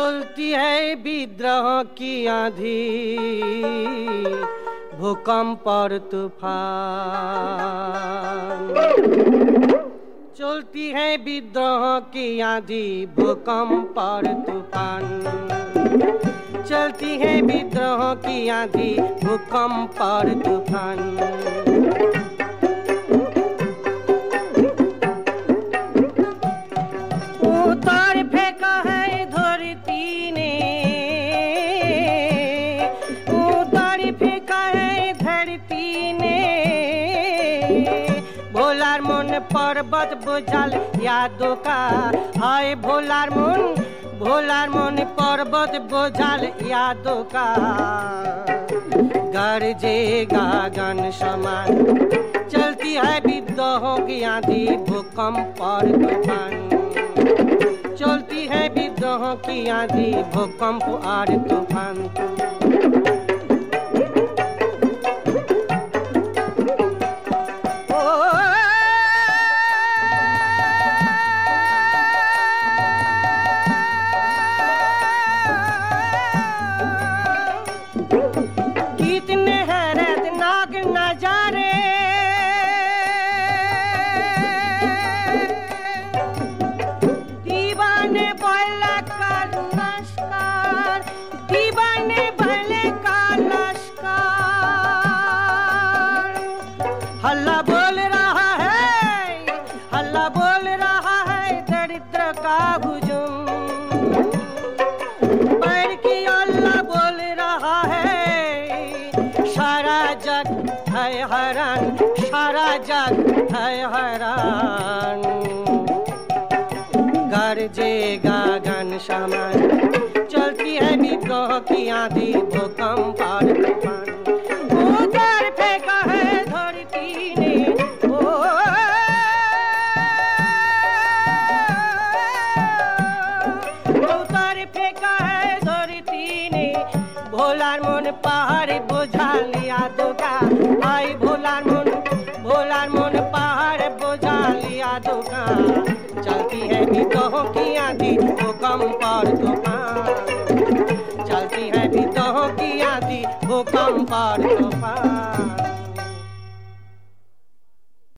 चलती है विद्रोह की आंधी, भूकंप और तूफान। चलती है विद्रोह की आंधी, भूकंप और तूफान। चलती है विद्रोह की आंधी, भूकंप और तूफान। उतार फेंका है धरती ने, उतार फेंका है धरती ने। भोलार मन पर्वत बुझल यादों का, हाय भोलार मन पर्वत बुझल यादों का। गरजेगा गगन समान, चलती है विद्रोह की आंधी, भूकंप और तूफान। चलती है विद्रोह की आंधी, भूकंप और तूफान। कितने हैरतनाक नजारे, दीवाने बोले का लश्कर, दीवाने बोले का लश्कर। हल्ला बोल रहा है, हल्ला बोल रहा है दरिद्र का हुजूम। पैर की अल्लाह बोल रहा है, सारा जग है हैरान, सारा जग है हैरान। गरजेगा गगन समान, चलती है विद्रोह की आंधी, भूकंप और तूफान। उतार फेंका है धरती ने, उतार फेंका है धरती ने। भोलार मन पहाड़ बुझा लिया दोगा, आई भोलार मन पहाड़ बुझा लिया दोगा। चलती है विद्रोह की आंधी, भूकंप और तूफान। चलती है विद्रोह की आंधी, भूकंप और तूफान।